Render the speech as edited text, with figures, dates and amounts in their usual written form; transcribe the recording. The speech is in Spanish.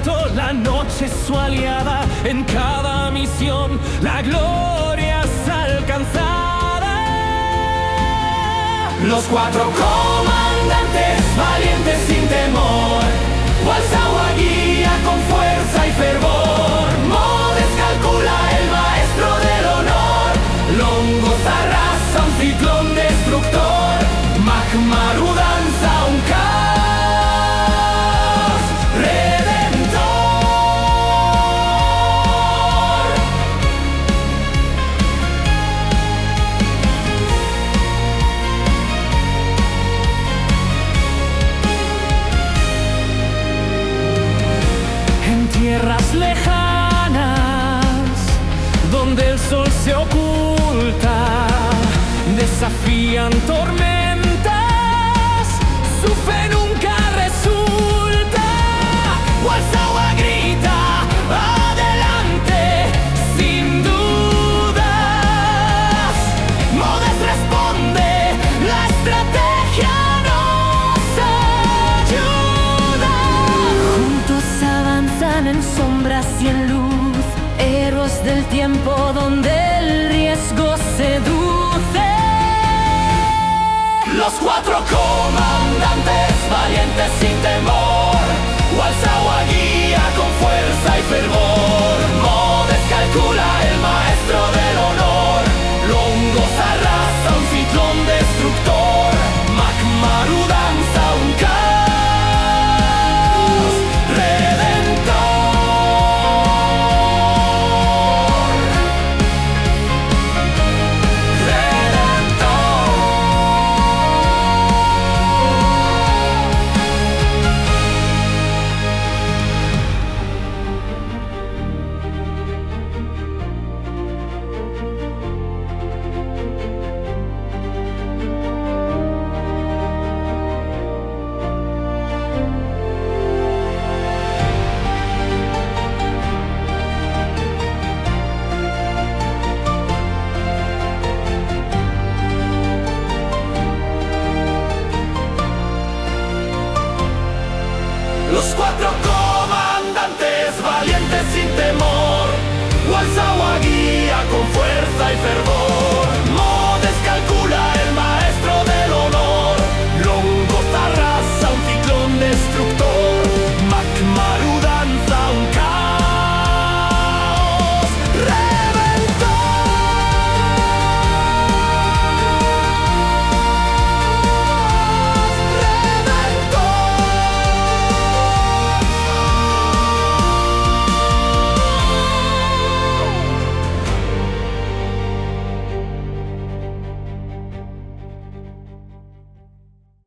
viento, la noche es su aliada. En cada misión la gloria es alcanzada. Los cuatro comandantes, valientes sin temor, Walsagua guía con fuerza y fervor. Modes calcula el maestro del honor, Longos arrasa un ciclón destructor, Magmaru danza un caos redentor. En tierras lejanas, donde el sol se oculta, desafían tormentas, su fe nunca resulta. Walsagua grita, adelante, sin dudas. Modes responde, la estrategia nos ayuda. Juntos avanzan en sombras y en luz, héroes del tiempo donde el riesgo seduce. Los cuatro comandantes, valientes sin temor, Walsagua